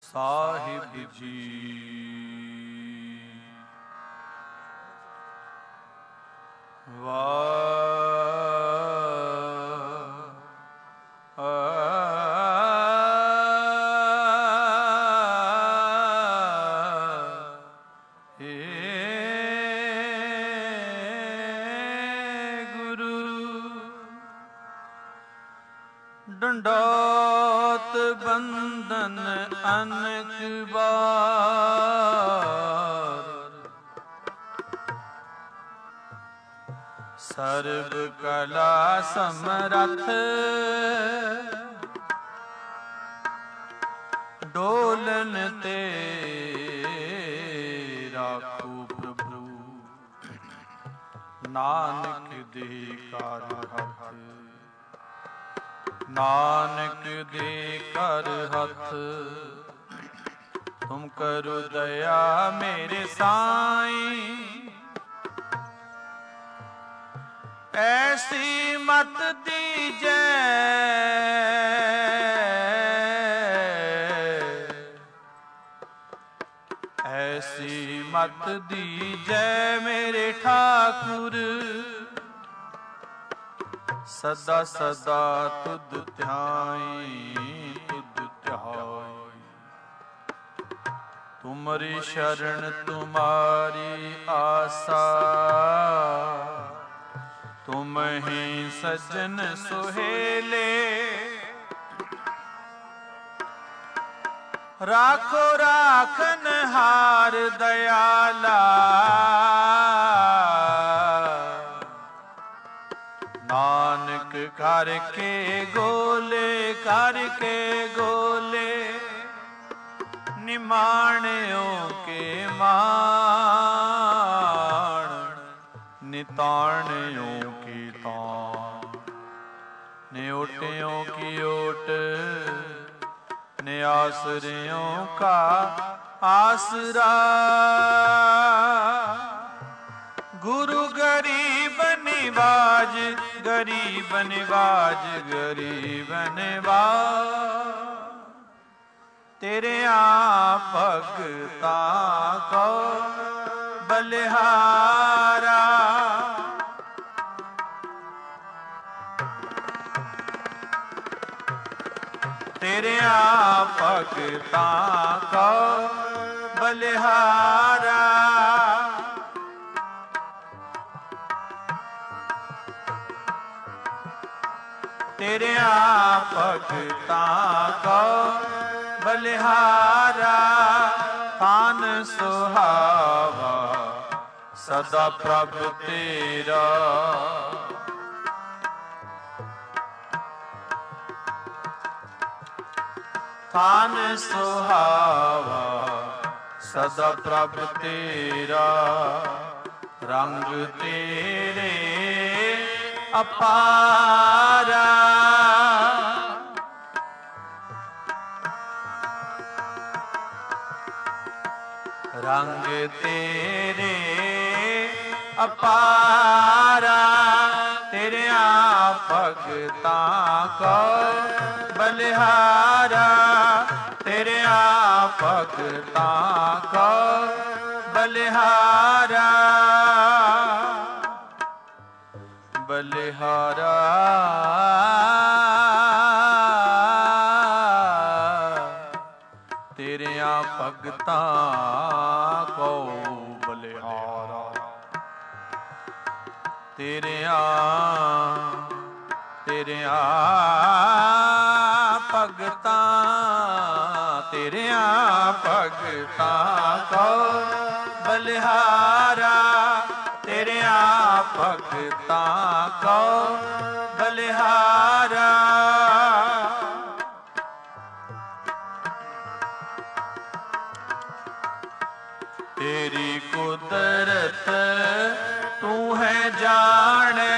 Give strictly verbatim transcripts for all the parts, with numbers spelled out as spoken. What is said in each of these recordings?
ਸਾਹਿਬ ਜੀ। ਵਾਹ ਏ ਗੁਰੂ ਡੰਡੋਤ ਬੰਦਨ ਅਨਕ ਬਾਰ, ਸਰਬ ਕਲਾ ਸਮਰੱਥ ਡੋਲਨ ਤੇ ਰਾਖੋ ਪ੍ਰਭੂ, ਨਾਨਕ ਦੇ ਕਰ ਹੱਥ, ਨਾਨਕ ਦੇ ਕਰ ਹੱਥ। ਤੁਮ ਕਰੋ ਦਇਆ ਮੇਰੇ ਸਾਈਂ, ਐਸੀ ਮਤ ਦੀਜੈ ਐਸੀ ਮਤ ਦੀਜੈ ਮੇਰੇ ਠਾਕੁਰ, ਸਦਾ ਸਦਾ ਤੁਧ ਧਿਆਈ ਤੁਧ ਧਿਆਈ। ਤੁਮਰੀ ਸ਼ਰਨ ਤੁਮਾਰੀ ਆਸਾ, ਤੁਮ ਹੀ ਸੱਜਣ ਸੁਹੇਲੇ। ਰਾਖੋ ਰਾਖਨ ਹਾਰ ਦਇਆਲਾ, ਨਾਨਕ ਕਰਕੇ ਗੋਲੇ ਕਰਕੇ ਗੋਲੇ, ਨਿਮਾਣਿਓ ਕੇ ਮਾਣ, ਨਿਤਾਣਿਓ ਕੀ ਤਾਣ। ਨਿਓਟਿਓ ਕੀ ਓਟ, ਨਿਆਸਰਿਓ ਕਾ ਆਸਰਾ। ਗੁਰੂ ਗਰੀਬ ਨਿਵਾਜ, ਗਰੀਬ ਨਿਵਾਜ, ਗਰੀਬ ਨਿਵਾਜ। ਤੇਰਿਆਂ ਭਗਤਾਂ ਕੋ ਬਲਿਹਾਰਾ, ਤੇਰਿਆਂ ਭਗਤਾਂ ਕੋ ਬਲਿਹਾਰਾ। ਤੇਰਿਆਂ ਭਗਤਾਂ ਕੋ ਬਲਿਹਾਰਾ। ਤਾਨ ਸੁਹਾਵਾ ਸਦਾ ਪ੍ਰਭ ਤੇਰਾ, ਤਾਨ ਸੁਹਾਵਾ ਸਦਾ ਪ੍ਰਭ ਤੇਰਾ। ਰੰਗ ਤੇਰੇ ਅਪਾਰਾ, ਰੰਗ ਤੇਰੇ ਅਪਾਰਾ। ਤੇਰਿਆਂ ਭਗਤਾਂ ਕੋ ਬਲਿਹਾਰਾ, ਤੇਰਿਆਂ ਭਗਤਾਂ ਕੋ ਬਲਿਹਾਰਾ। ਬਲਿਹਾਰਾ ਤੇਰਿਆਂ ਭਗਤਾਂ ਕੋ ਬਲਿਹਾਰਾ। ਤੇਰਿਆਂ ਤੇਰਿਆਂ ਭਗਤਾਂ, ਤੇਰਿਆਂ ਭਗਤਾਂ ਕੋ ਬਲਿਹਾਰਾ। ਤੇਰਿਆਂ ਭਗਤਾਂ ਕੋ ਬਲਿਹਾਰਾ। ਤੇਰੀ ਕੁਦਰਤ ਤੂੰ ਹੈ ਜਾਣੇ,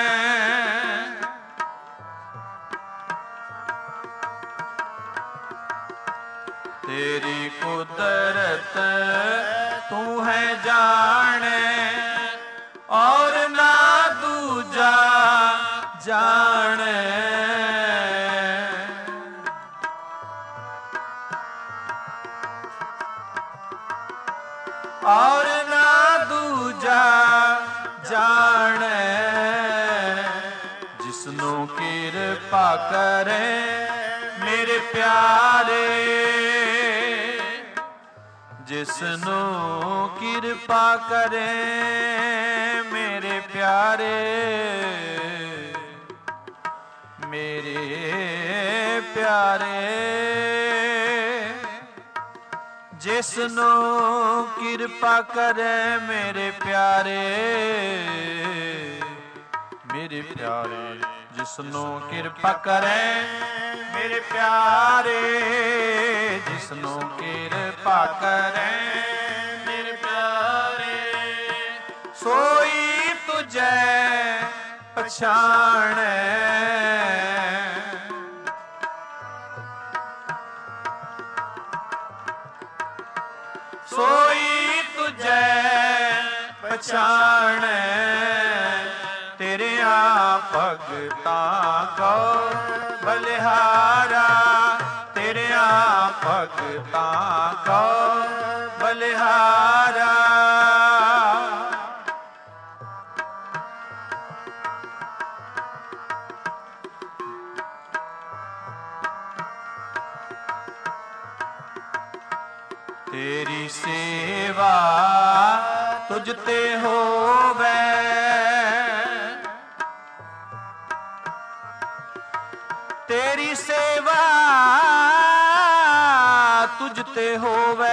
ਤੇਰੀ ਕੁਦਰਤ ਤੂੰ ਹੈ ਜਾਣੇ। ਔਰ ਨਾ ਦੂਜਾ ਜਾਣੇ। और ना दूजा जाने, जिसनों कृपा करे मेरे प्यारे, जिसनों कृपा करे मेरे प्यारे, मेरे प्यारे, जिसनों कृपा करे मेरे प्यारे, मेरे प्यारे, जिसनों कृपा करे मेरे प्यारे, जिसनों कृपा करे मेरे प्यारे, सोई तुझे पछाणे, सोई तुझे पछाणे, तेरे भगतां को बलिहारा, तेरे भगतां को बलिहारा, तेरी सेवा तुझते होवे, तेरी सेवा तुझते होवे,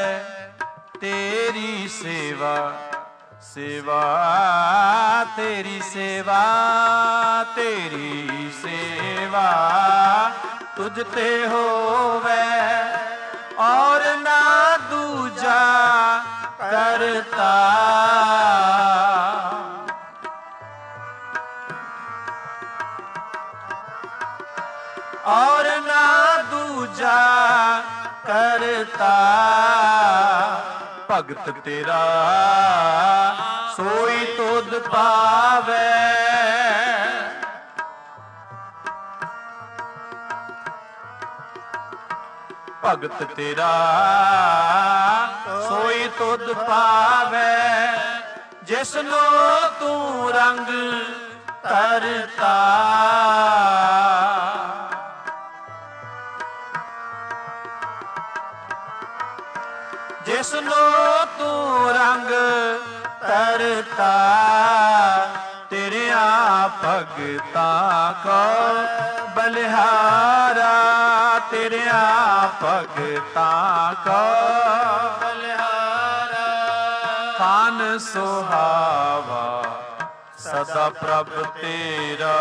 तेरी सेवा, सेवा तेरी सेवा, तेरी सेवा तुझते होवे, और ना दूजा करता, और ना दूजा करता, भगत तेरा सोई तुध पावे, भगत तेरा सोई तुध पावे, जिसनो तू रंग करता, जिसनो तू रंग करता, तेरे भगतां को बलिहारा, तेरे भगतां को बलिहारा, खान सुहावा सदा प्रभ तेरा,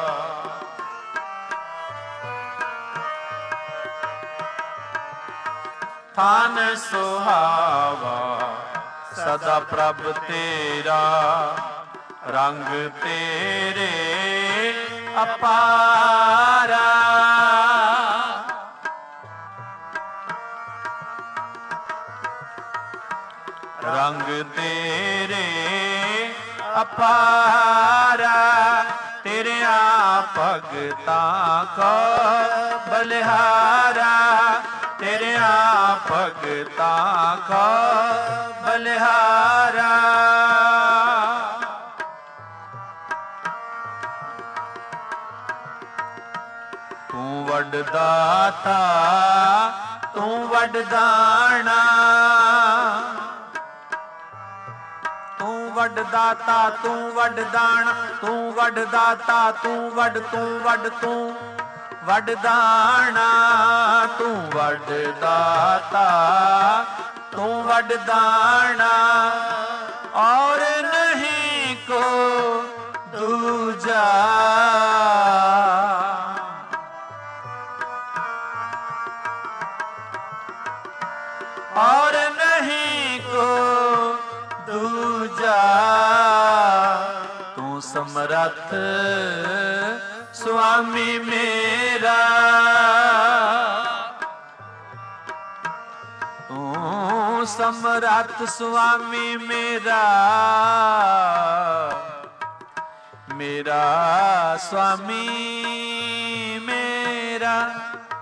थान सुहावा सदा प्रभ तेरा, रंग तेरे अपारा, रंग तेरे अपारा, तेरे भगतां को बलिहारा, तेरे भगतां को बलिहारा, तू वड दाता तू वड दाना, तू वड दाता तू वड दाना, तू वड दाता तू वड तू वड तू वड दाना, तू वड दाता तू वड दाना, और नहीं को दूजा, और नहीं को दूजा, तू समर्थ स्वामी मेरा, तू समर्थ स्वामी मेरा, मेरा स्वामी मेरा,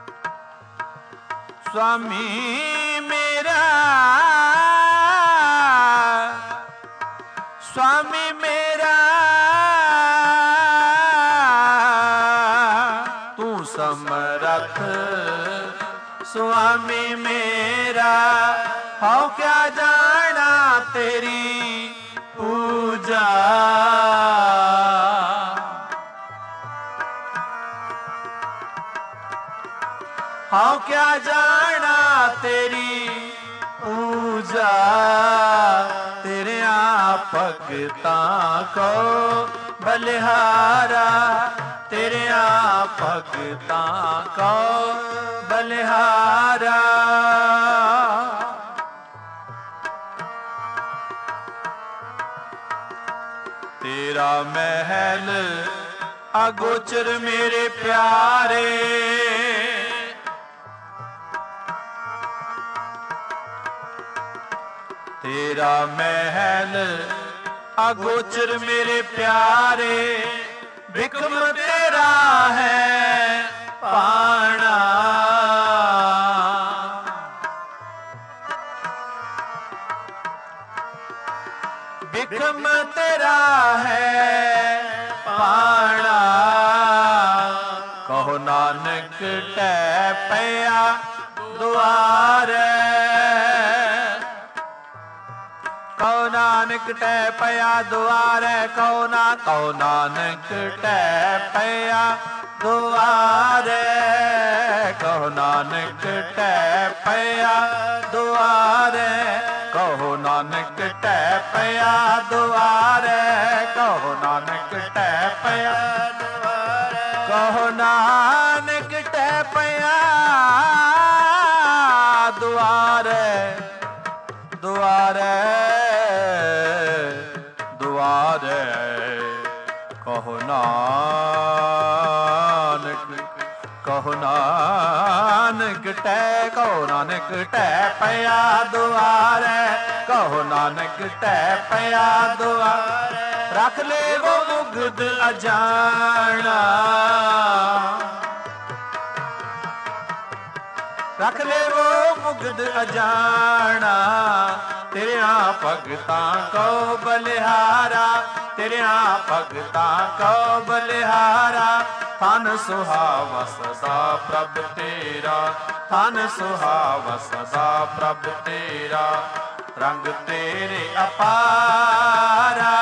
स्वामी मेरा स्वामी मेरा, हौ क्या जाना तेरी पूजा। हौ क्या जाना तेरी पूजा, तेरे भगतां को बलिहारा, तेरे भगतां को बलिहारा। तेरा महल अगोचर मेरे प्यारे, तेरा महल अगोचर मेरे प्यारे, बिकम तेरा है पाना। बिकम तेरा है पाना, कहो नानक टै पया दुआरे। कहो नानक टै पया दुआरे, कहो ना कहो नानक टै पया दुआरे, कहो नानक टै पया दुआरे, कहो नानक टै पया दुआरे, कहो नानक टै पया दुआरे, कहो नानक टै पया दुआरे, दुआरे दुआरे, कहो नानक कहो नानक टै, कहो नानक टै पया दुआरे, कहो नानक टै पया दुआरे, रख ले वो मुग्ध अजाना, रख ले वो मुग्ध अजाना, तेरे भगतां को बलिहारा, तेरे भगतां को बलिहारा। तन सुहावा सदा प्रभ तेरा, तन सुहावा सदा प्रभ तेरा, रंग तेरे अपारा,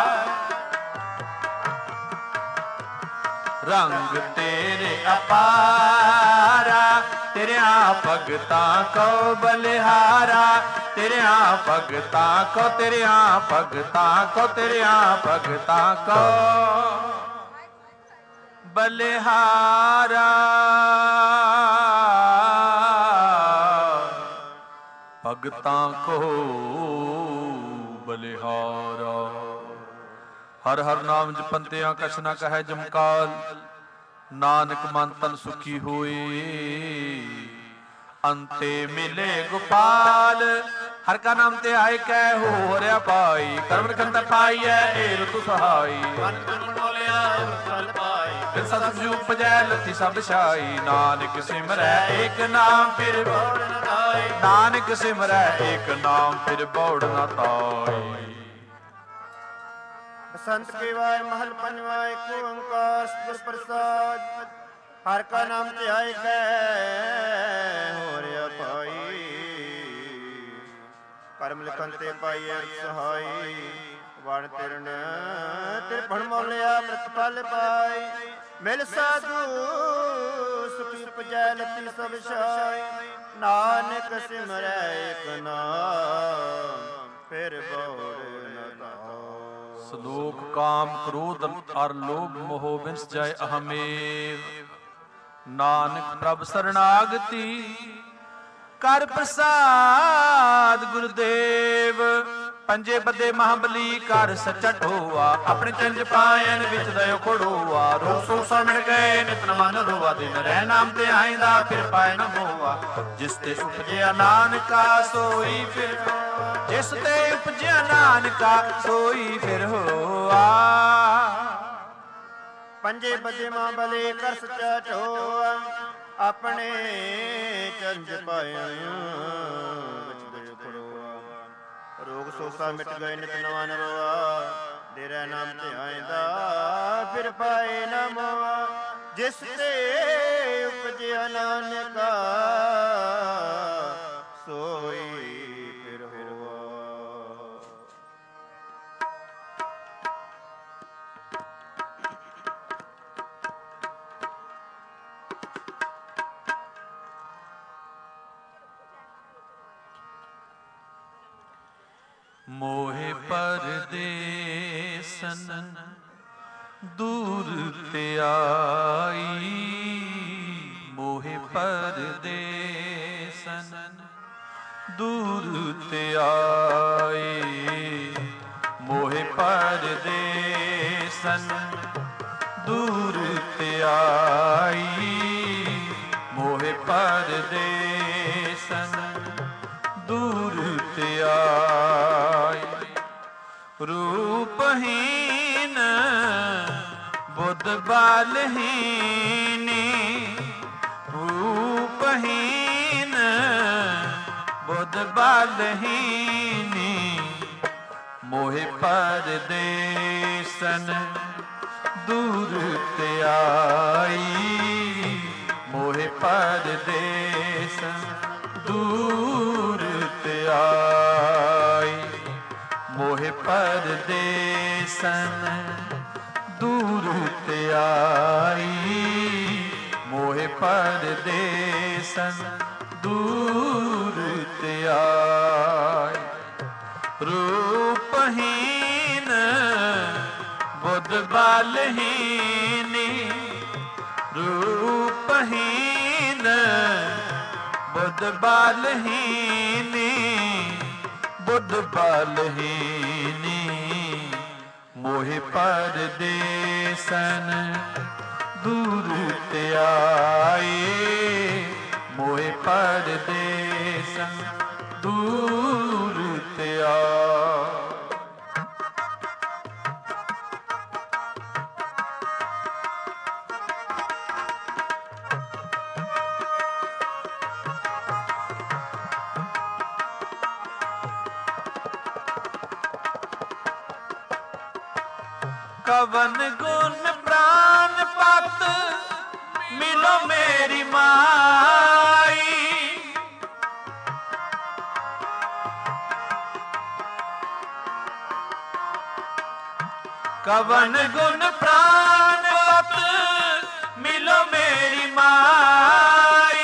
रंग तेरे अपारा, तेरे भगतां को बलिहारा, तेरे भगतां को, तेरे भगतां को, तेरे भगतां को बलिहारा। भगतां को बलिहारा। हर हर नाम जपंतिया कछ न कहे जमकाल, नानक मन तन सुखी होए अंते मिले गोपाल। हर का नाम ते आए कै हो रहा पाई, कर्म कंत पाई है ए ऋतु सहाई। फिर सतगुरु उपजै लथी सब छाई, नानक सिमरै एक नाम फिर बौड़ न ताई, नानक सिमरै एक नाम फिर बौड़ न ताई। बसंत के वाय महल पंजवा एक ओंकार सतगुर प्रसाद। हर का नाम ध्याय कै हो रहा पाई, करम लिखन ते पाई सहाई। वण तिरन तिरपण मोलिया प्रतिफल पाई, मिल साधु सुखी उपजै लती सब छाई। नानक सिमरै एक नाम फिर बौड़ न ताई। श्लोक काम क्रोध और लोभ मोह विंस जाय अहमेव, नानक प्रभ शरणागति कर प्रसाद गुरुदेव। पंजे बदे महाबली कर सचट होआ, अपने चंज पायन विच दयो खड़ोआ। रोग सो मिट गए नित न मन रोआ, दिन रह नाम ते आईंदा फिर पाए न मोआ। जिस ते उपजया नानका सोई फिर, जिस ते उपजया नानका सोई फिर होआ। पंजे बदे महाबली कर सचट होआ, अपने चंज पायन विच दयो खड़ोआ। रोग सोसा मिट गए नित नवा न रोआ, तेरा नाम ते आईंदा फिर पाए न मोआ। जिस ते उपजया नानका मोहे परदेसन दूर ते आई, मोहे परदेसन दूर ते आई, मोहे परदेसन दूर ते आई, मोहे परदेसन दूर ते आई। रूपहीन बुध बालहीनी, रूपहीन बुध बालहीनी, मोहे परदेसन दूर ते आई, मोहे परदेसन दूर ते आई, मोहे परदेसन दूर ते आई, मोहे परदेसन दूर ते आई। रूपहीन बुध बालहीनी, रूपहीन बुध बालहीनी, बुध बालहीनी, मोहे परदेसन दूर ते आई, मोहे परदेसन दूर ते आई। कवन गुण प्राण पत मिलो मेरी माई, कवन गुण प्राण पत मिलो मेरी माई,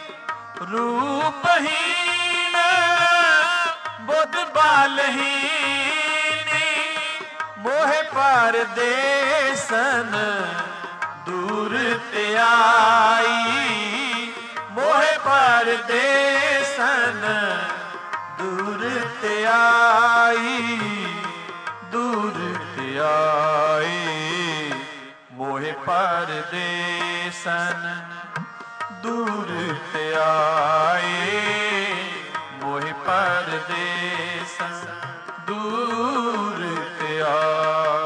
रूपहीन बुध बालहीनी, मोहे परदेसन दूर ते आई, मोहे परदेसन दूर ते आई, दूर ते आई, मोहे परदेसन दूर ते आई, मोहे परदेसन दूर ते आई।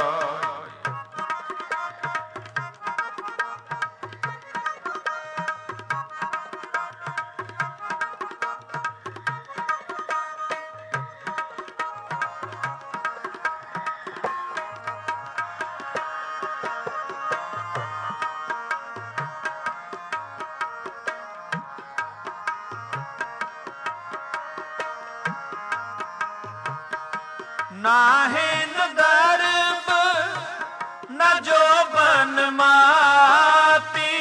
नाहे न दर्ब न जो बन माती,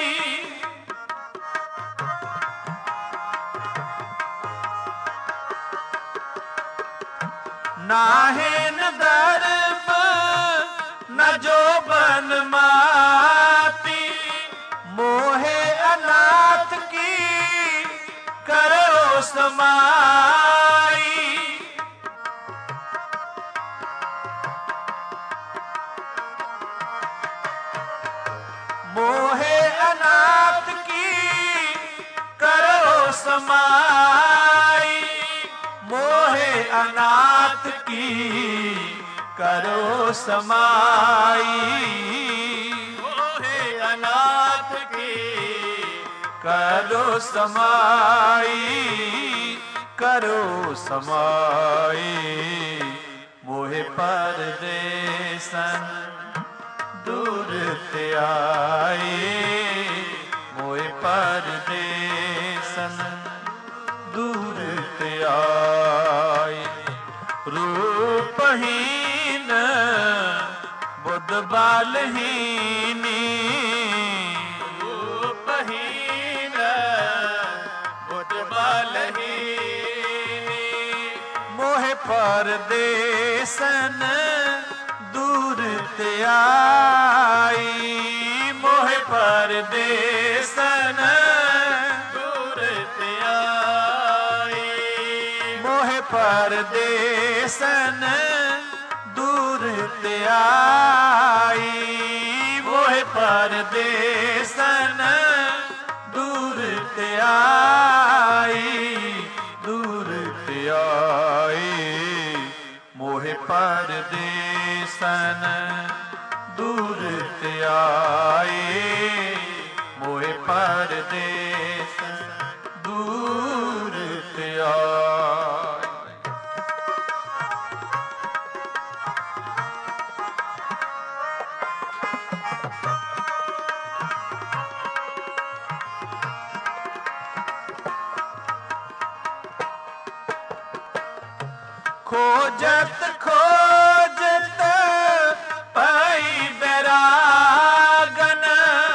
नाहे न दर्ब न जो बन माती, मोहे अनाथ की करो समाई, मोहे अनाथ की करो समाई, मोहे अनाथ की करो समाई, मोहे अनाथ की करो समाई, करो समाई, मोहे परदेसन दूर ते आई, मोहे परदेसन दूर ते आई। रूपहीन बुध बालहीनी, रूपहीन बुध बालहीनी, मोहे परदेसन दूर ते आई, मोहे परदेसन दूर ते आई, मोहे परदेसन दूर ते आई, मोहे परदेसन दूर ते आई, दूर ते आई, मोहे परदेसन दूर ते आई, मोहे परदेसन दूर ते आई। खोजत खोजत पई बैरागन,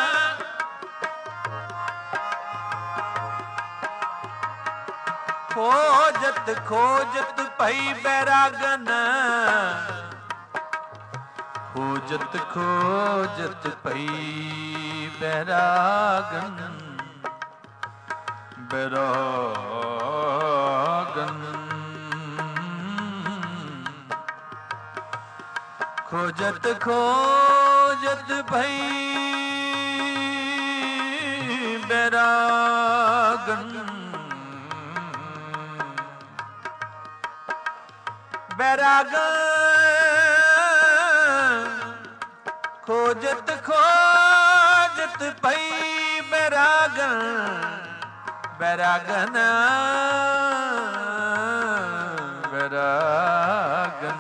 खोजत खोजत पई बैरागन, खोजत खोजत पई बैरागन, बैरागन खोजत खोजत भई बैरागन, बैरागन खोजत खोजत भई बैरागन, बैरागन बैरागन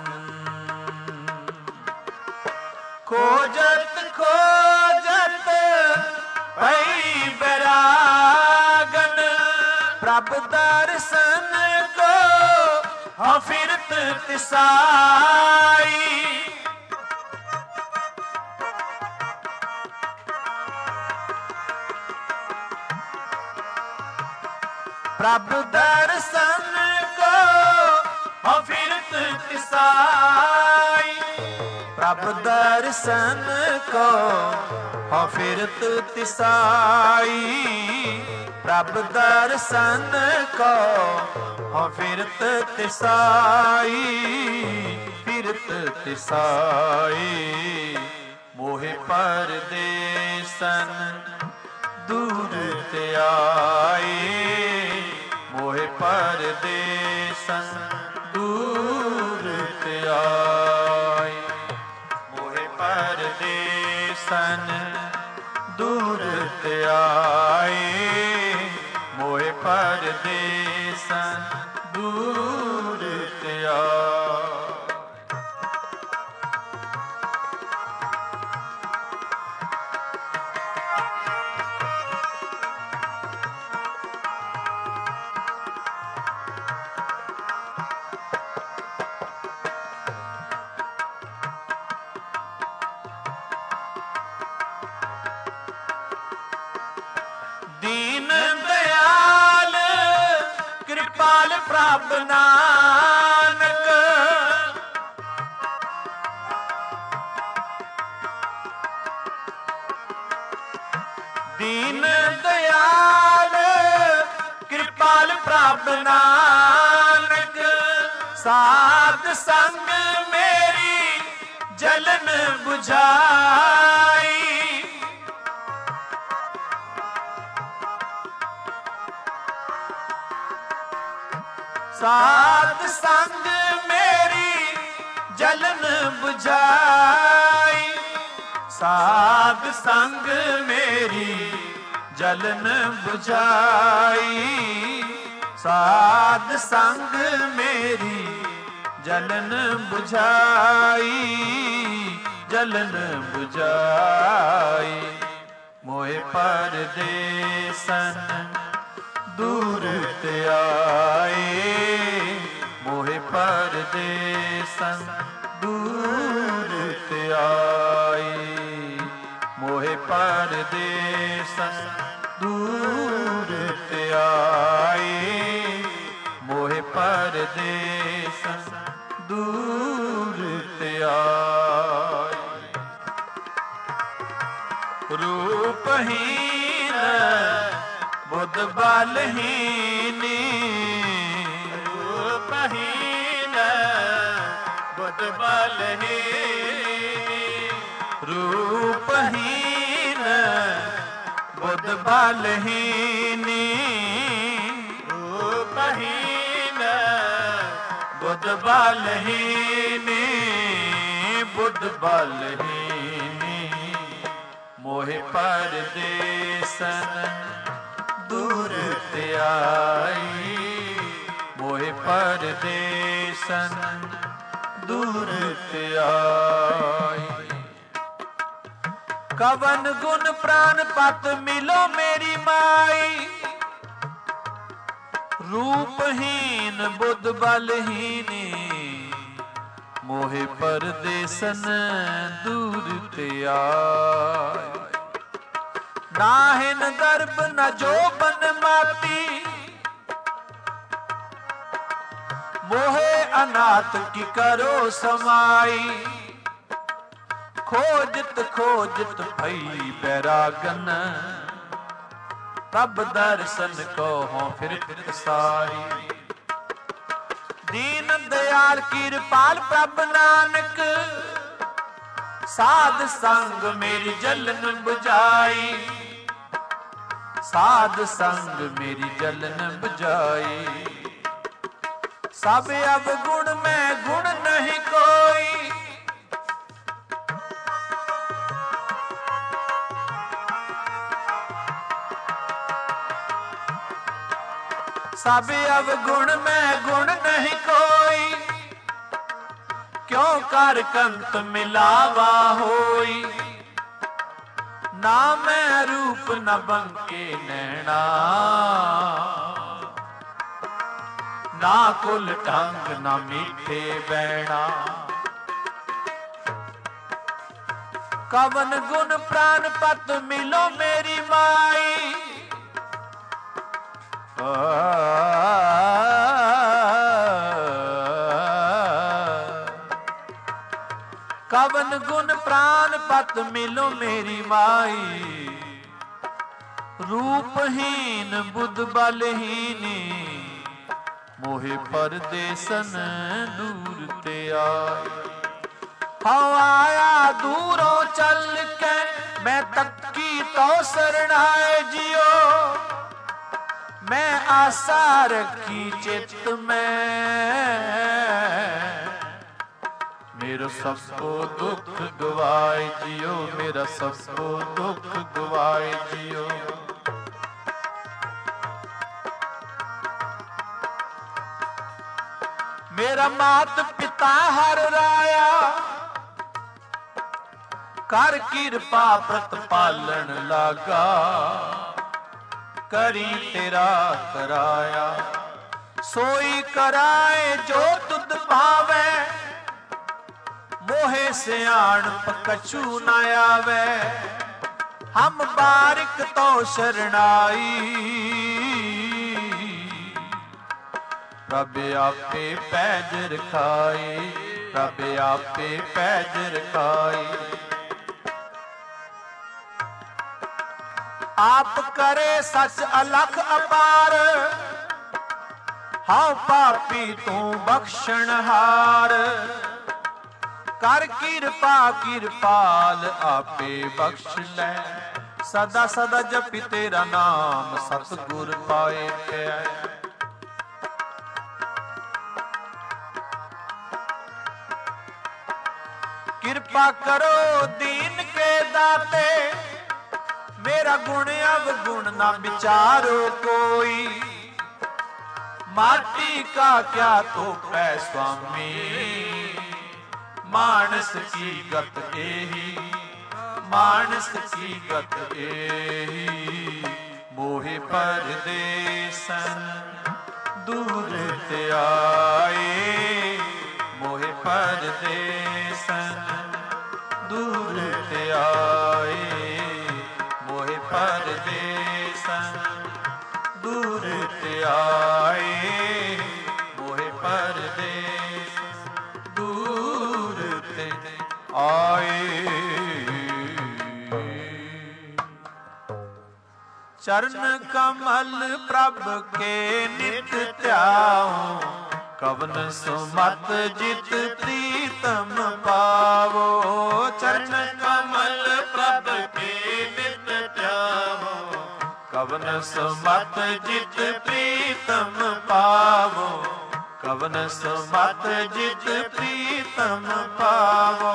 खोजत खोजत भई बैरागन, प्रभ दर्शन को हाँ फिरत तिसाई, प्रभ दर्शन को हाँ फिरत तिसाई, प्रभ दर्शन को हाँ फिरत तिसाई, प्रभ दर्शन को हाँ फिरत तिसाई, फिरत तिसाई, मोहे परदेसन दूर ते आई, मोहे परदेसन दूर ते आई, मोहे परदेसन दूर ते आई, मोहे परदेसन दूर ते आई। दीन दयाल कृपाल प्रभ नानक, दीन दयाल कृपाल प्रभ नानक, साध संग मेरी जलन बुझाई, साध संग मेरी जलन बुझाई, साध संग मेरी जलन बुझाई, साध संग मेरी जलन बुझाई, जलन बुझाई, मोहे परदेसन दूर ते आए, मोहे परदेसन दूर ते आए, मोहे परदेसन दूर ते आए, मोहे परदेसन ਦੂਰ ਤੇ ਆਈ। ਰੂਪਹੀਨ ਬੁੱਧ ਬਲਹੀਨੀ, ਰੂਪਹੀਨ ਬੁੱਧ ਬਲਹੀਨੀ, ਰੂਪਹੀਨ ਬੁੱਧ ਬਲਹੀਨੀ, ਰੂਪਹੀਨ ਬੁੱਧ ਬਲਹੀਨੀ, ਬੁੱਧ ਬਲਹੀਨੀ, ਮੋਹਿ ਪਰਦੇਸਨ ਦੂਰ ਤੇ ਆਈ, ਮੋਹਿ ਪਰਦੇਸਨ ਦੂਰ ਤੇ ਆਈ। ਕਵਨ ਗੁਣ ਪ੍ਰਾਨ ਪਤ ਮਿਲੋ ਮੇਰੀ ਮਾਈ, ਰੂਪਹੀਨ ਬੁੱਧ ਬਲਹੀਨੀ, ਮੋਹਿ ਪਰਦੇਸਨ ਦੂਰ ਤੇ ਆਈ। ਨਾਹਿਨ ਦਰਬ ਨ ਜੋਬਨ ਮਾਤੀ, ਮੋਹੇ ਅਨਾਥ ਕੀ ਕਰੋ ਸਮਾਈ। ਖੋਜਤ ਖੋਜਤ ਭਈ ਬੈਰਾਗਨ, ਪ੍ਰਭ ਦਰਸ਼ਨ ਕੋ ਹੋਂ ਫਿਰ ਫਿਰ ਸਾਈ। ਦੀਨ ਦਿਆਲ ਕਿਰਪਾਲ ਪ੍ਰਭ ਨਾਨਕ, ਸਾਧ ਸੰਗ ਮੇਰੀ ਜਲਨ ਬੁਝਾਈ, ਸਾਧ ਸੰਗ ਮੇਰੀ ਜਲਨ ਬੁਝਾਈ। ਸਭ ਅਵਗੁਣ ਮੈਂ ਗੁਣ ਨਹੀਂ ਕੋਈ, ਸਭ ਅਵਗੁਣ ਮੈਂ ਗੁਣ ਨਹੀਂ ਕੋਈ। ਕਿਉ ਕਰ ਕੰਤ ਮਿਲਾਵਾ ਹੋਈ, ਨਾ ਮੈਂ ਰੂਪ ਨ ਬੰਕੇ ਨੈਣਾ, ਨਾ ਕੁਲ ਢੰਗ ਨਾ ਮੀਠੇ ਬੈਣਾ। ਕਵਨ ਗੁਣ ਪ੍ਰਾਨ ਪਤ ਮਿਲੋ ਮੇਰੀ ਮਾਈ, ਕਵਨ ਗੁਣ ਪ੍ਰਾਨ ਪਤ ਮਿਲੋ ਮੇਰੀ ਮਾਈ। ਰੂਪਹੀਨ ਬੁੱਧ ਬਲਹੀਨੀ, ਮੋਹਿ ਪਰਦੇਸਨ ਦੂਰ ਤੇ ਆਈ। ਹਉ ਆਇਆ ਦੂਰੋਂ ਚੱਲ ਕੇ, ਮੈਂ ਤੱਕੀ ਤੋ ਸਰਣਾਏ ਜਿਉ। ਮੈਂ ਆਸਾ ਰੱਖੀ ਚਿੱਤ ਮੈਂ, ਮੇਰਾ ਸਭ ਕੋ ਦੁੱਖ ਗਵਾਏ ਜਿਉ, ਮੇਰਾ ਸਭ ਕੋ ਦੁੱਖ ਗਵਾਏ ਜਿਉ। ਮੇਰਾ ਮਾਤ ਪਿਤਾ ਹਰ ਰਾਇਆ, ਕਰ ਕਿਰਪਾ ਪ੍ਰਤਪਾਲਣ ਲਾਗਾ। ਕਰੀ ਤੇਰਾ ਕਰਾਇਆ, ਸੋਈ ਕਰਾਏ ਜੋ ਤੁਧ ਭਾਵੈ। ਮੋਹੇ ਸਿਆਣਪ ਕਛੂ ਨ ਆਵੈ, ਹਮ ਬਾਰਿਕ ਤੋ ਸ਼ਰਣਾਈ। ਪ੍ਰਭ ਆਪੇ ਪੈਜ ਰਖਾਈ, ਪ੍ਰਭ ਆਪੇ ਪੈਜ ਰਖਾਈ। ਆਪ ਕਰੇ ਸਚ ਅਲਖ ਅਪਾਰ, ਹਉ ਪਾਪੀ ਤੂੰ ਬਖਸ਼ਣਹਾਰ। ਕਰ ਕਿਰਪਾ ਕਿਰਪਾਲ ਆਪੇ ਬਖਸ਼ ਲੈ, ਸਦਾ ਸਦਾ ਜਪੀ ਤੇਰਾ ਨਾਮ ਸਤਿਗੁਰ ਪਾਏ ਪਿਆ। ਕਿਰਪਾ ਕਰੋ ਦੀਨ ਕੇ ਦਾਤੇ, ਮੇਰਾ ਗੁਣ ਅਵਗੁਣ ਨਾ ਵਿਚਾਰੋ ਕੋਈ। माटी का क्या तो है स्वामी, मानस की गत एही, मानस की गत एही। मोहे परदेसन दूर ते आए, मोहे परदेसन दूर ते आए, मोहे परदेसन दूर ते आए, मोहे परदेस ਚਰਨ ਕਮਲ ਪ੍ਰਭ ਕੇ ਨਿਤ ਧਿਆਉ, ਕਵਨ ਸੁਮਤ ਜਿਤ ਪ੍ਰੀਤਮ ਪਾਵੋ। ਚਰਨ ਕਮਲ ਪ੍ਰਭ ਕੇ ਨਿਤ ਧਿਆਵੋ, ਕਵਨ ਸੁਮਤ ਜਿਤ ਪ੍ਰੀਤਮ ਪਾਵੋ, ਕਵਨ ਸੁਮਤ ਜਿਤ ਪ੍ਰੀਤਮ ਪਾਵੋ।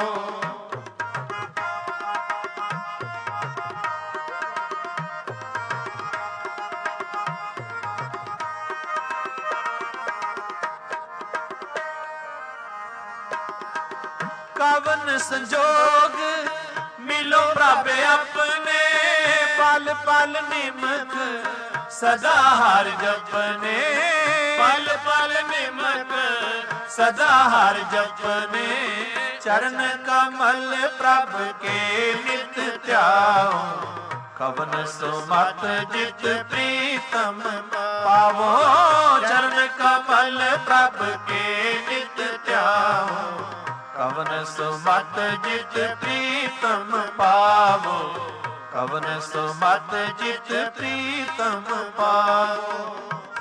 ਕਵਨ ਸੰਜੋਗ ਮਿਲੋ ਪ੍ਰਭ ਆਪਣੇ, ਪਲ ਪਲ ਨਿਮਕ ਸਦਾ ਹਰ ਜਪਨੇ, ਪਲ ਪਲ ਨਿਮਕ ਸਦਾ ਹਰ ਜਪਨੇ। ਚਰਨ ਕਮਲ ਪ੍ਰਭ ਕੇ ਨਿਤ ਧਿਆਉ, ਕਵਨ ਸੁਮਤ ਜਿਤ ਪ੍ਰੀਤਮ ਪਾਵੋ। ਚਰਨ ਕਮਲ ਪ੍ਰਭ ਕੇ ਨਿਤ ਧਿਆਉ, ਕਵਨ ਸੁਮਤ ਜਿਤ ਪ੍ਰੀਤਮ ਪਾਵੋ, ਕਵਨ ਸੁਮਤ ਜਿਤ ਪ੍ਰੀਤਮ ਪਾਵੋ।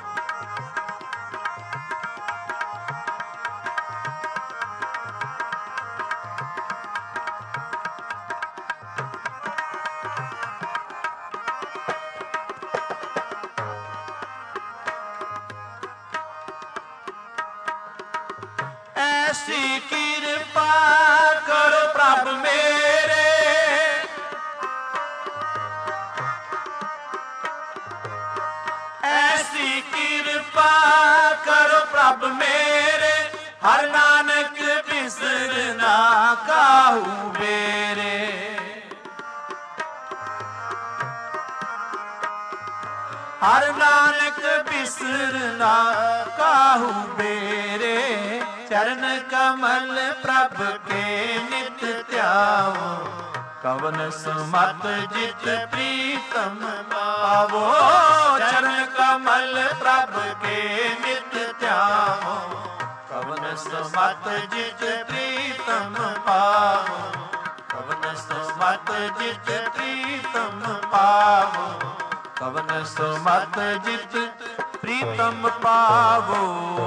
ਐਸੀ ਕਿਰਪਾ ਕਰੋ ਪ੍ਰਭ ਮੇਰੇ, ਐਸੀ ਕਿਰਪਾ ਕਰੋ ਪ੍ਰਭ ਮੇਰੇ, ਹਰ ਨਾਨਕ ਬਿਸਰ ਨਾ ਕਾਹੂ ਬੇਰੇ। ਹਰ ਨਾਨਕ ਬਿਸਰ ਨਾ ਕਾਹੂ ਬੇਰੇ। ਚਰਨ ਕਮਲ ਪ੍ਰਭ ਕੇ ਨਿਤ ਧਿਆਵੋ, ਕਵਨ ਸੁਮਤ ਜਿਤ ਪ੍ਰੀਤਮ ਪਾਵੋ। ਚਰਨ ਕਮਲ ਪ੍ਰਭ ਕੇ ਨਿਤ ਧਿਆਵੋ, ਕਵਨ ਸੁਮਤ ਜਿਤ ਪ੍ਰੀਤਮ ਪਾਵੋ, ਕਵਨ ਸੁਮਤ ਜਿਤ ਪ੍ਰੀਤਮ ਪਾਵੋ, ਕਵਨ ਸੁਮਤ ਜਿਤ ਪ੍ਰੀਤਮ ਪਾਵੋ।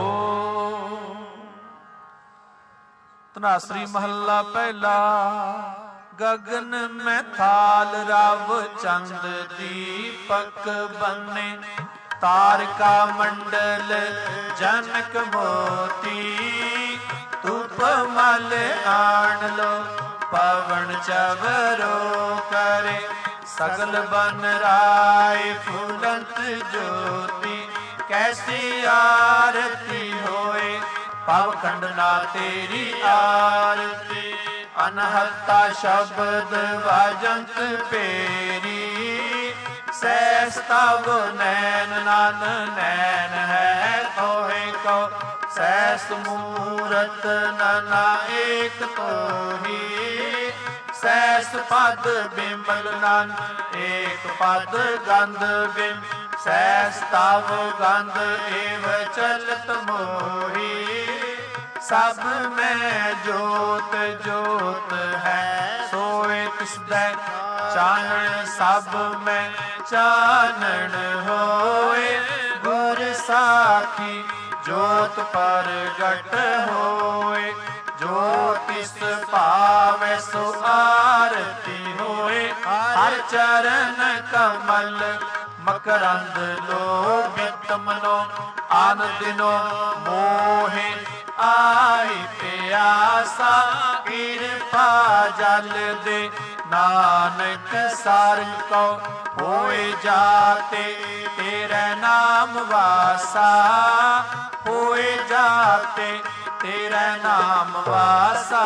ਧਨਾਸਰੀ ਮਹੱਲਾ ਪਹਿਲਾ। ਗਗਨ ਮੈਂ ਥਾਲ ਰਵ ਚੰਦ ਦੀਪਕ ਬੰਨੇ, ਤਾਰਕਾ ਮੰਡਲ ਜਨਕ ਮੋਤੀ। ਧੂਪ ਮਲ ਆਣ ਲੋ ਪਵਨ ਚਵਰੋ ਕਰੇ, ਸਗਲ ਬਨ ਰਾਏ ਫੁਲੰਤ ਜੋਤੀ। ਕੈਸੀ ਆਰਤੀ ਹੋਏ ਪਵ ਖੰਡਨਾ ਤੇਰੀ ਆਰਤੀ। ਅਨਹਤਾ ਸ਼ਬਦ ਵਾਜੰਤ ਪੇਰੀ, ਸੈਸ ਤਵ ਨੈਣ ਨਨ ਨੈਣ ਹੈ ਤੋਹਿ ਕੋ। ਸੈਸ ਮੂਰਤ ਨਨਾ ਏਕ ਤੋਹੀ, ਸੈਸ ਪਦ ਬਿਮਲ ਨਨ ਏਕ ਪਦ ਗੰਧ ਬਿਮ। ਸੈਸ ਤਵ ਗੰਧ ਏਵ ਚਲਤ ਮੋਹੀ, ਸਭ ਮੈਂ ਜੋਤ ਜੋਤ ਹੈ ਸੋਏ ਤਿਸਦੈ ਚਾਨਣ। ਸਭ ਮੈਂ ਚਾਨਣ ਹੋਏ ਗੁਰ ਸਾਖੀ, ਜੋਤ ਪ੍ਰਗਟ ਹੋਏ। ਜੋ ਤਿਸ ਭਾਵੈ ਸੋ ਆਰਤੀ ਹੋਏ, ਹਰ ਚਰਨ ਕਮਲ ਮਕਰੰਦ ਲੋਭਿਤ ਮਨੋ। ਆਨੰਦਿਨੋ ਮੋਹਿ ਆਈ ਪਿਆਸਾ, ਕਿਰਪਾ ਜਲ ਦੇ ਨਾਨਕ ਸਾਰੰਗ ਕੋ। ਹੋਏ ਜਾਤੇ ਤੇਰੇ ਨਾਮ ਵਾਸਾ, ਹੋਏ ਜਾਤੇ ਤੇਰੇ ਨਾਮ ਵਾਸਾ।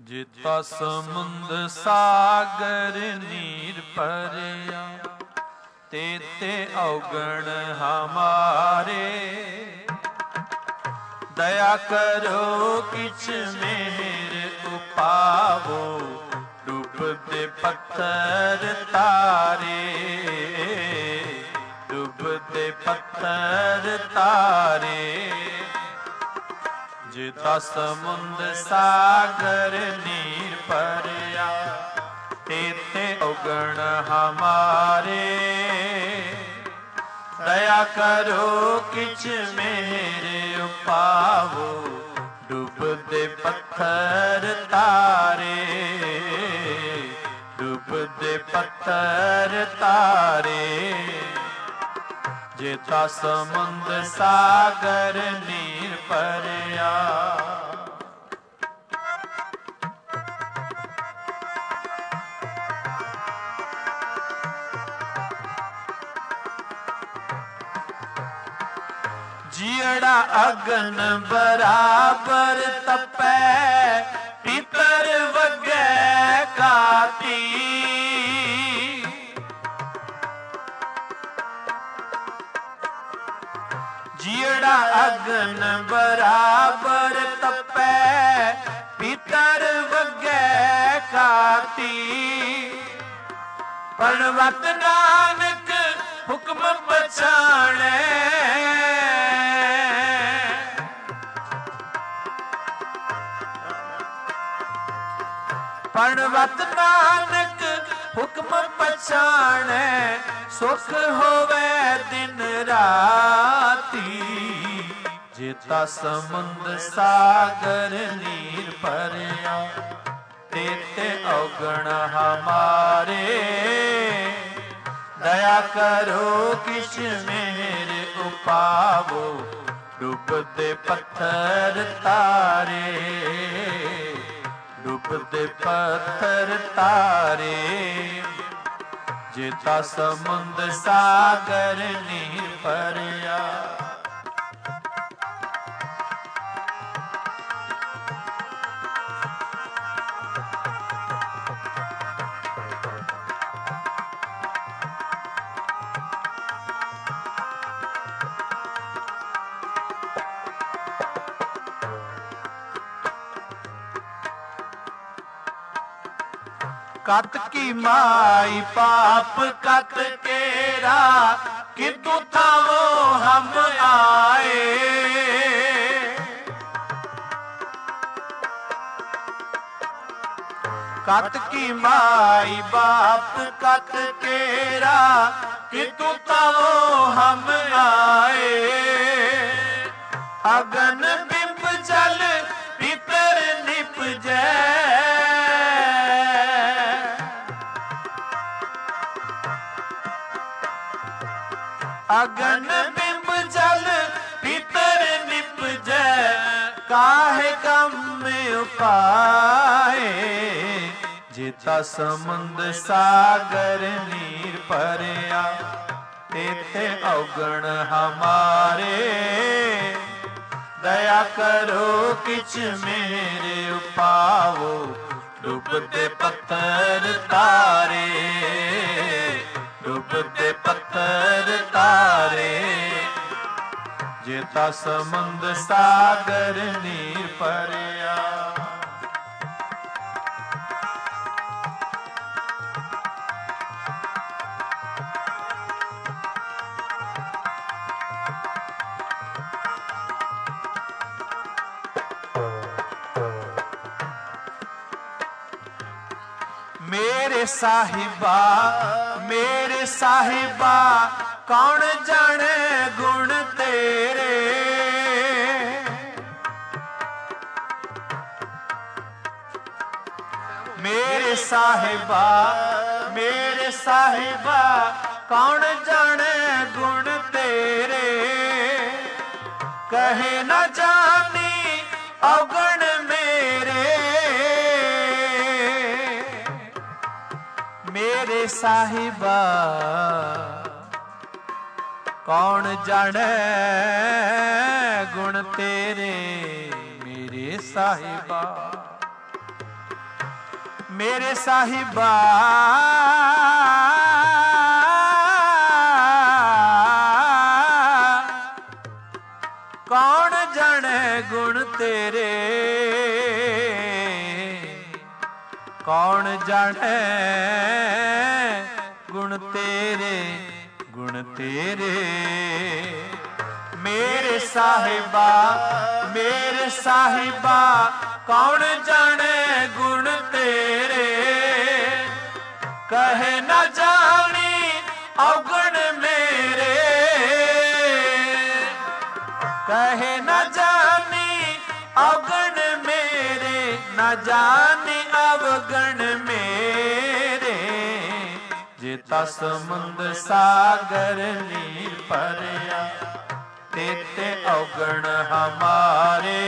जेता समुंद सागर नीर परिया, तेते अवगण हमारे। दया करो किछ मेहर उपावो, डूबते पत्थर तारे, डूबते पत्थर तारे। जेता समुंद सागर नीर परिया, तेते अवगण हमारे। दया करो किछ मेरे उपावो, डूबते पत्थर तारे, डूबते पत्थर तारे। जेता समुंद सागर नीर परिया। जियड़ा अगन बराबर तपै, पितर वगै काती। जियड़ा अगन बराबर तपै, पितर वगै काती। पढ़वत नानक हुक्म पछाणै, पढ़वत नानक हुक्म पछाणै। सुख होवे दिन राती, जेता समुंद सागर नीर परिया, तेते अवगण हमारे। दया करो किछ मेरे उपावो, डूबते पत्थर तारे, डूबते पत्थर तारे। जेता समुंद सागर नीर परिया। कत की माई पाप कत केरा, कितु थावो हम आए। कत की माई बाप कत केरा, कितु थावो हम आए। अगन बिंब जल पितर निपजै, अगन बिंब जल पितर निपजै। काहे कम उपाय, जेता समुंद सागर नीर परिया, तेते अवगण हमारे। दया करो किछ मेरे उपावो, डूबते पत्थर तारे, डूबते पत्थर तारे। जेता समुंद सागर नीर परिया। मेरे साहिबा मेरे साहिबा, कौन जाने गुण तेरे। मेरे साहिबा मेरे साहिबा, कौन जाने गुण तेरे। कहे न जानी अवगुण मेरे, मेरे साहिबा कौन जाने गुण तेरे। मेरे साहिबा मेरे साहिबा कौन जाने गुण तेरे, कौन जाने गुण तेरे, गुण तेरे। मेरे साहिबा मेरे साहिबा कौन जाने गुण तेरे, कहे न जानी अवगुण मेरे, कहे न जानी अवगुण मेरे, न जानी अवगुण मेरे। जेता समुंद सागर नीर परया, तेते अवगुण हमारे।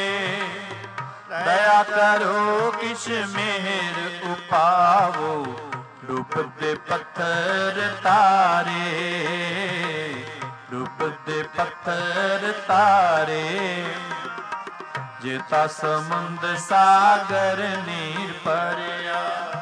दया करो किछ मेहर उपावो, डूबते पत्थर तारे, डूबते पत्थर तारे। जेता समुंद सागर नीर परया।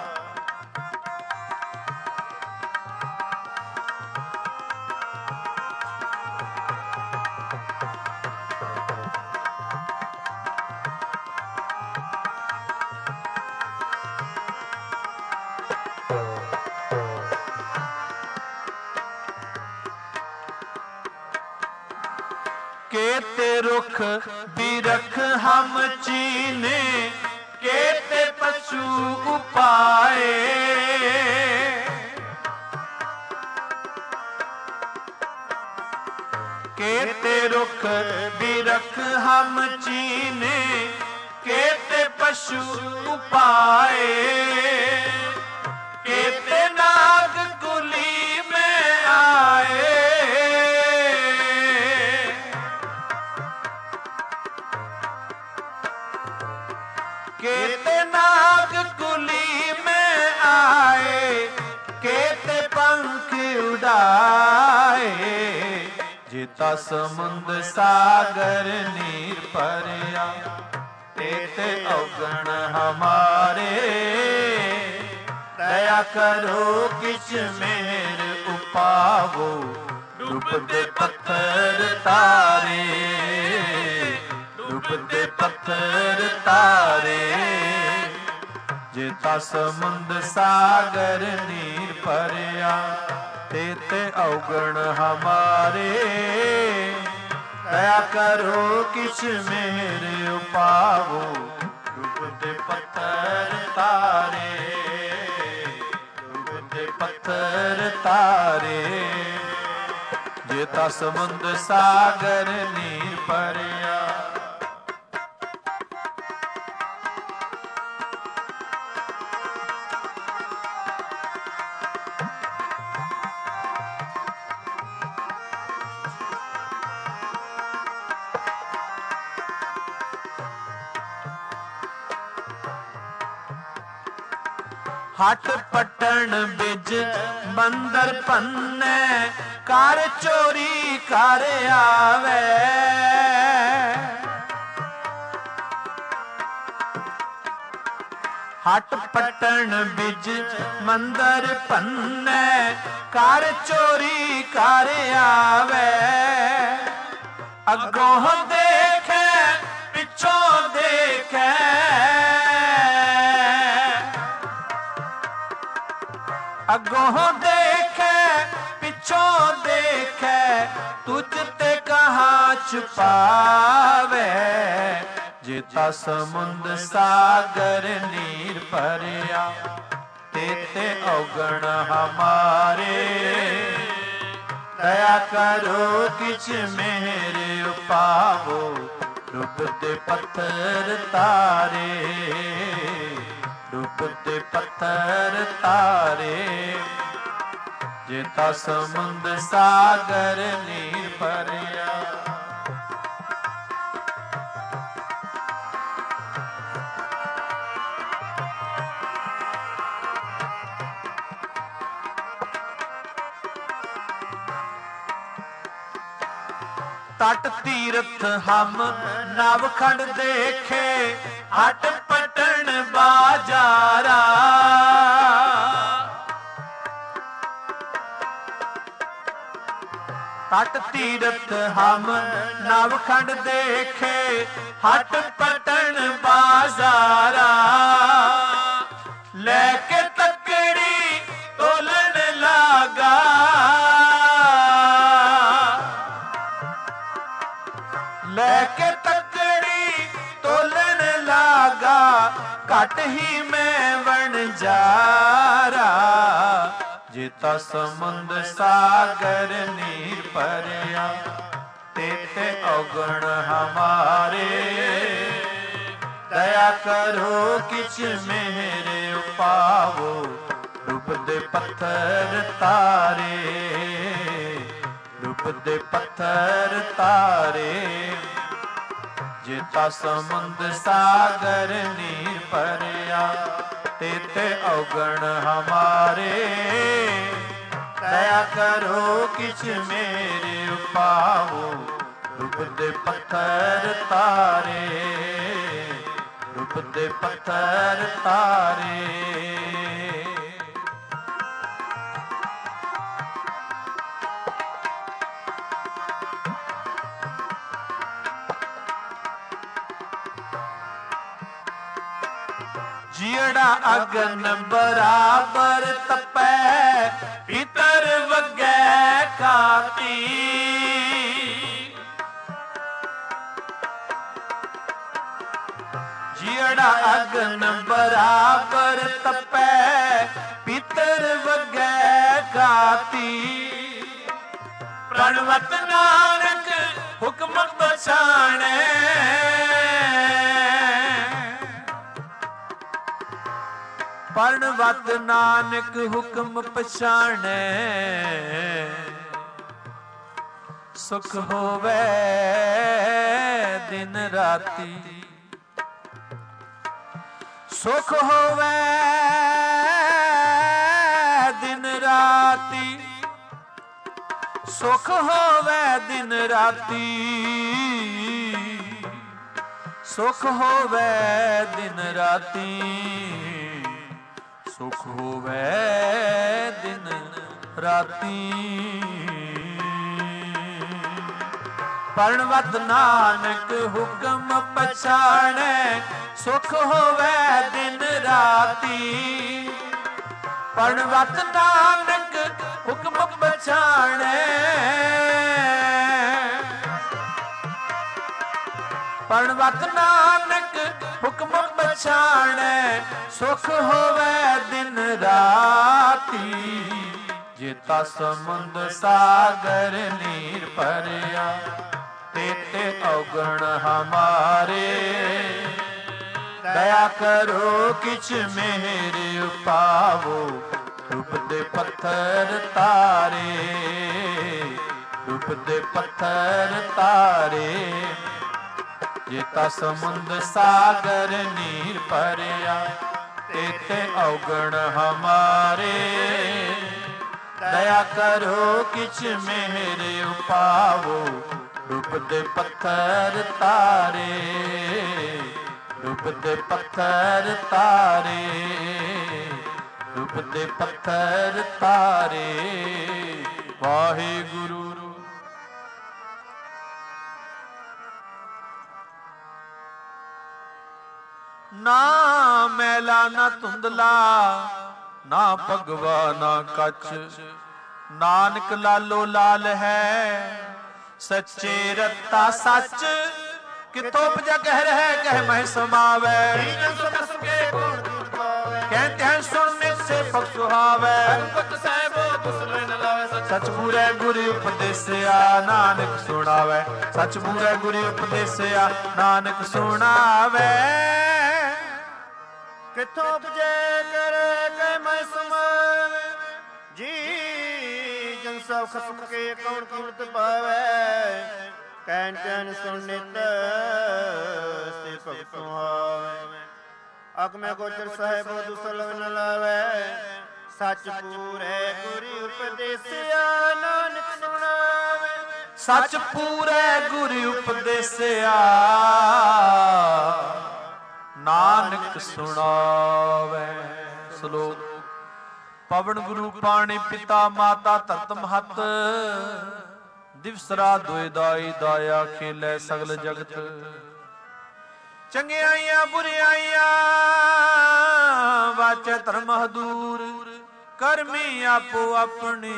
केते रुख बिरख हम चीने, केते पशु उपाए। केते रुख बिरख हम चीने, केते पशु उपाए। केते नाग कुली में आए, केते नाग कुली में आए, केते पंख उड़ाए। जेता समुंद सागर नीर परया, तेते अवगुण हमारे। दया करो किछ मेहर उपावो, डूबते पत्थर तारे, डूबते पत्थर तारे। जेता समुंद सागर नीर परया, तेते अवगुण हमारे। दया करो किछ मेहर उपावो, डूबते पत्थर तारे, डूबते पत्थर तारे। जेता समुंद सागर नीर परया। हट पटन बिज बंदर पन्ने, कर चोरी कर आवे। हट पटन बिज मंदर पन्ने, कर चोरी कर आवे। अगों देखे पिछों देखे, अगों देखे पिछों देखे, तुझ ते कहाँ छुपावे। जेता समुंद सागर नीर परया, तेते अवगुण हमारे। दया करो किछ मेहर उपावो, डूबते पत्थर तारे, डूबते पत्थर तारे। जेता समुंद सागर नीर परया। तट तीर्थ हम नवखंड देखे, हट पटन बाजारा। तट तीर्थ हम नवखंड देखे, हट पटन बाजारा। लेके तकड़ी तोलन लागा, लेके तकड़ी तोलन लागा, घट ही में बन जारा। जेता समुंद सागर नीर परया, तेते अवगुण हमारे। दया करो किछ मेरे उपावो, डूब दे पत्थर तारे, डूब दे पत्थर तारे। जेता समुंद सागर नीर परया, तेते अवगुण हमारे। दया करो किछ मेरे उपावो, डूब दे पत्थर तारे, डूब दे पत्थर तारे। जियड़ा अगन बराबर तपै, पितर वगै काती। जियड़ा अगन बराबर तपै, पितर वगै काती। प्रणवत नानक हुक्म पछाणे, प्रणवत नानक हुक्म पछाणे। सुख होवे दिन राती, सुख होवे दिन राती, सुख होवे दिन राती, सुख होवे दिन राती, सुख होवे दिन राती। प्रणवत नानक हुक्म पछाणे, सुख होवे दिन राती। प्रणवत नानक हुक्म पछाणे, प्रणवत नानक हुक्म पछाणे। सुख होवे दिन राती, जेता समुंद सागर नीर परया, तेते अवगुण हमारे। दया करो किछ मेरे उपावो, डूब दे पत्थर तारे, डूब दे पत्थर तारे। जेता समुंद सागर नीर परया, तेते अवगुण हमारे। दया करो किछ मेरे उपावो, डूब दे पत्थर तारे, डूब दे पत्थर तारे, डूब दे पत्थर तारे। वाहिगुरु। ना मैला ना धुंधला, ना भगवा ना कछ, नानक लालो लाल है। सच्चे रत्ता सच, कितो उपजा कह रहे कह मह समावै। कहते हैं सुनने से पग सुहावै, सच पूरे गुरु उपदेसिया नानक सुनावै। सच पूरे गुरु उपदेसिया नानक सुनावै। किथों उपजे करे कह मैं समावै, जी जन सब खसम के कौन कीमत पावै। कहन कहन सुन नित से पग सुहावै। अग में गोचर साहेब दुसलव न लावै। सच पूरे गुरु उपदेसिया नानक सुनावै। ਸਚ ਪੂਰੇ ਗੁਰ ਉਪਦੇਸਿਆ, ਨਾਨਕ ਸੁਣਾਵੇ। ਸ਼ਲੋਕ। ਪਵਨ ਗੁਰੂ ਪਾਣੀ ਪਿਤਾ ਮਾਤਾ ਧਰਤ ਮਹਤ, ਦਿਵਸਰਾ ਦੋਇ ਦਾਈ ਦਾਇਆ ਖੇਲੇ ਸਗਲ ਜਗਤ। ਚੰਗਿਆਈਆਂ ਬੁਰਿਆਈਆਂ ਵਾਚੈ ਧਰਮ ਹਦੂਰ, ਕਰਮੀ ਆਪੋ ਆਪਣੀ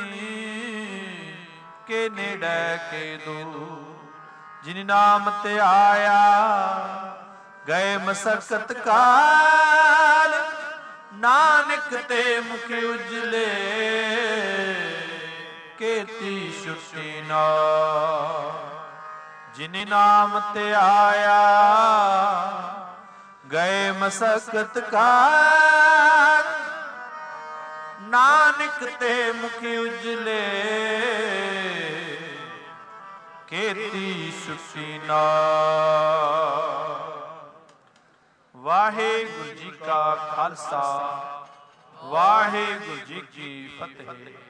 ਕੇ ਨੇੜੇ ਕੇ ਦੂਰ। ਜਿਨ ਨਾਮ ਤੇ ਆਇਆ ਗਏ ਮਸਕਤ ਕਾਲ, ਨਾਨਕ ਤੇ ਮੁਖ ਉਜਲੇ ਕੀਤੀ ਛੁੱਟੀ ਨਾਲ। ਜਿਨ ਨਾਮ ਤੇ ਆਇਆ ਗਏ ਮਸਕਤ ਕਾਲ, ਨਾਨਕ ਤੇ ਮੁਖ ਉਜਲੇ ਕੀਤੀ ਛੁੱਟੀ ਨਾਲ। ਵਾਹਿਗੁਰੂ ਜੀ ਕਾ ਖਾਲਸਾ, ਵਾਹਿਗੁਰੂ ਜੀ ਕੀ ਫਤਿਹ।